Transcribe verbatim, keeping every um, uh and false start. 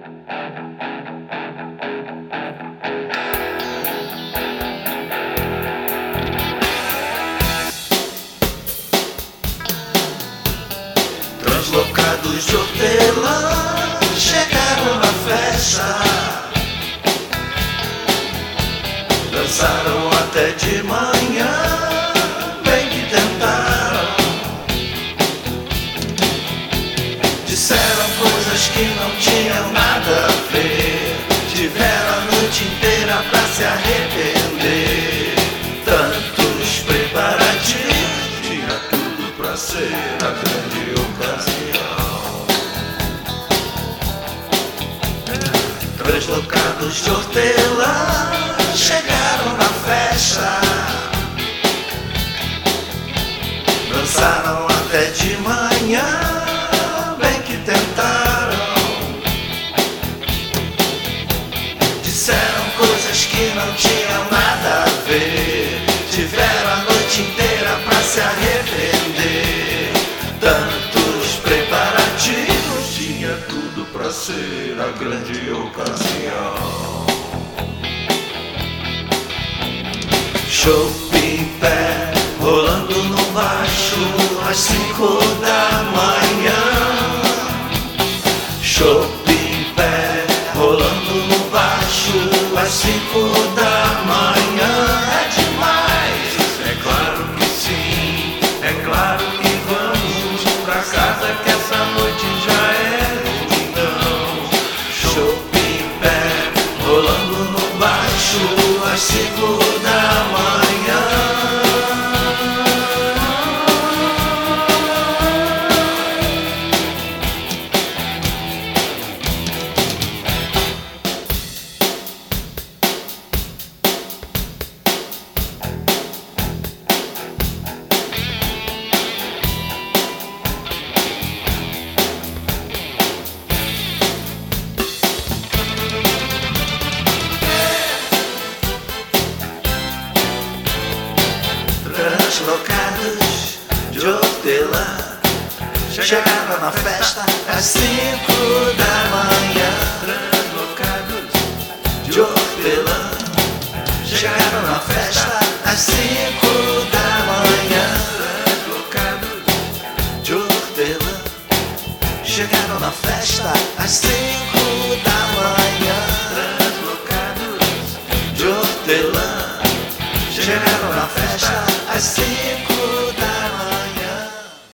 Translocados de hortelã chegaram na festa, dançaram até de manhã, bem que tentaram. Disseram coisas que não tinham nada a ver, tiveram a noite inteira pra se arrepender. Tantos preparativos, tinha tudo pra ser a grande ocasião. Translocados de hortelã chegaram na festa, dançaram até de manhã, bem que tentaram. Disseram coisas que não tinham nada a ver, tiveram a noite inteira pra se arrepender. Tantos preparativos, tinha tudo pra ser a grande ocasião. Chope em pé, rolando no baixo, às cinco da manhã. Chope em pé, rolando no baixo, às cinco da manhã. É demais, é claro que sim, é claro que vamos pra casa que essa noite já é lindão. Chope em pé, rolando no baixo, às cinco da manhã. Translocados de hortelã chegaram na festa às cinco da manhã. Translocados de hortelã chegaram na festa às cinco da manhã. Translocados de hortelã chegaram na festa às cinco